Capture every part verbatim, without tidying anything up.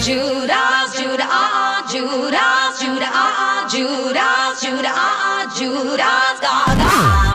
Judas, Judas, ah, ah, Judas, Judas, ah, ah, Judas, Judas, ah, ah, Judas, Gaga.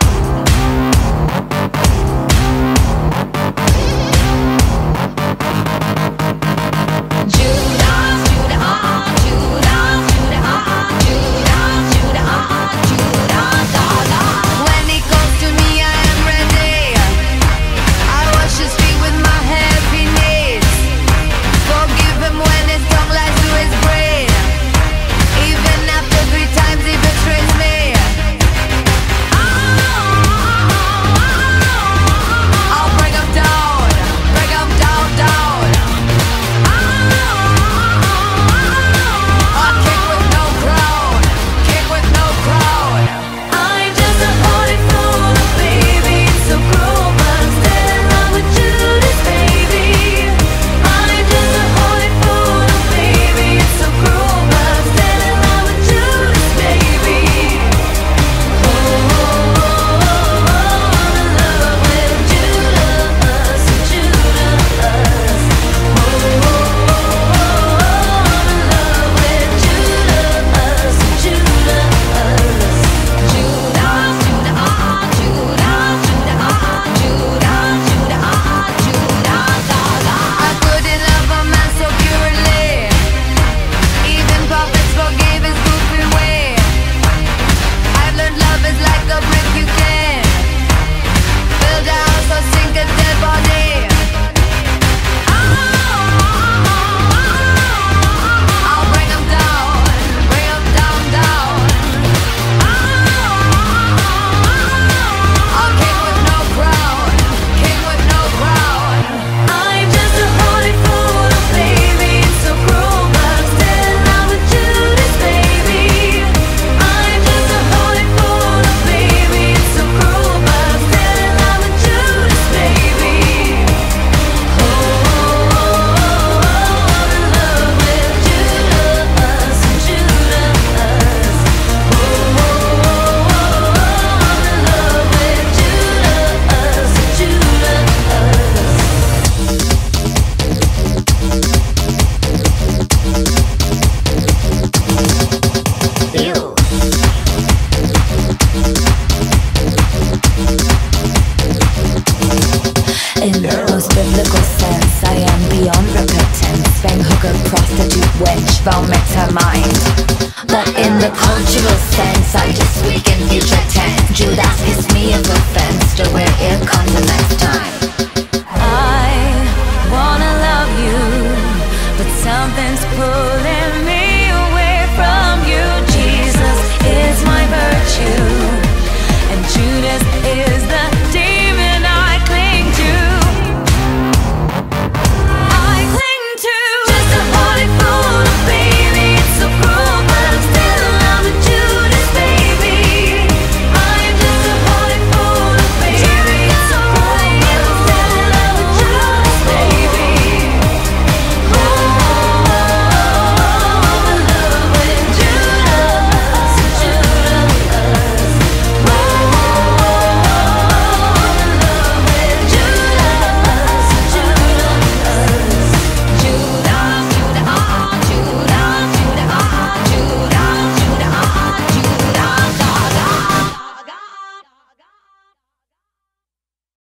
In the most biblical sense, I am beyond repentance. Fang hooker, prostitute, wench, vomit her mind. But in the cultural sense, I just speak in future tense. Judas is me of offense, to where it comes the next time. I wanna love you, but something's pulling